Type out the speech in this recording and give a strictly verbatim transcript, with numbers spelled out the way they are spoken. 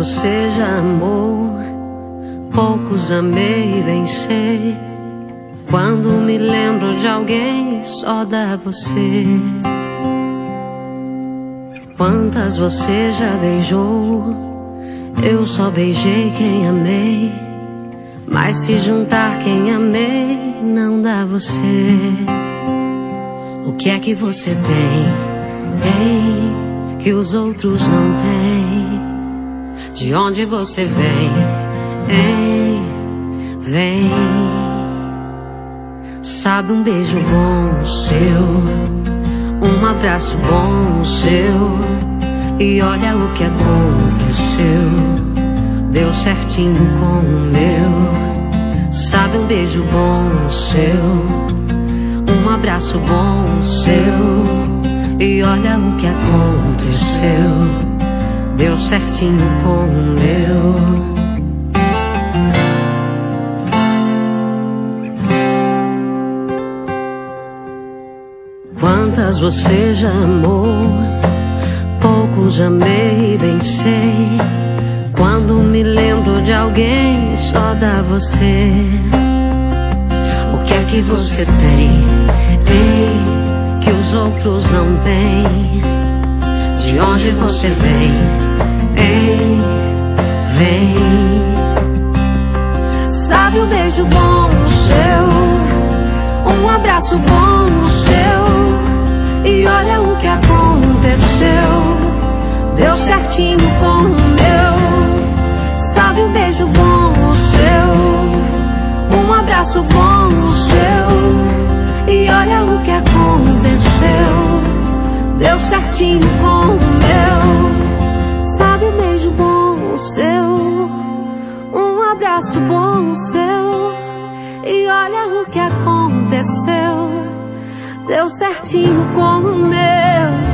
você já amou, poucos amei, bem sei. Quando me lembro de alguém, só dá você. Quantas você já beijou, eu só beijei quem amei. Mas se juntar quem amei, não dá você. O que é que você tem, tem, que os outros não têm? De onde você vem, hein, vem. Sabe, um beijo bom seu, um abraço bom seu, e olha o que aconteceu, deu certinho com o meu. Sabe, um beijo bom seu, um abraço bom seu, e olha o que aconteceu, deu certinho com o meu. Quantas você já amou, poucos amei, bem sei. Quando me lembro de alguém, só dá você. O que é que você tem, tem, que os outros não têm? De onde você vem, hein, vem. Sabe, um beijo bom seu, um abraço bom seu, e olha o que aconteceu, deu certinho com o meu. Sabe, um beijo bom seu, um abraço bom seu, e olha o que aconteceu, deu certinho com o meu. Sabe, um beijo bom seu, um abraço bom seu, e olha o que aconteceu, deu certinho com o meu.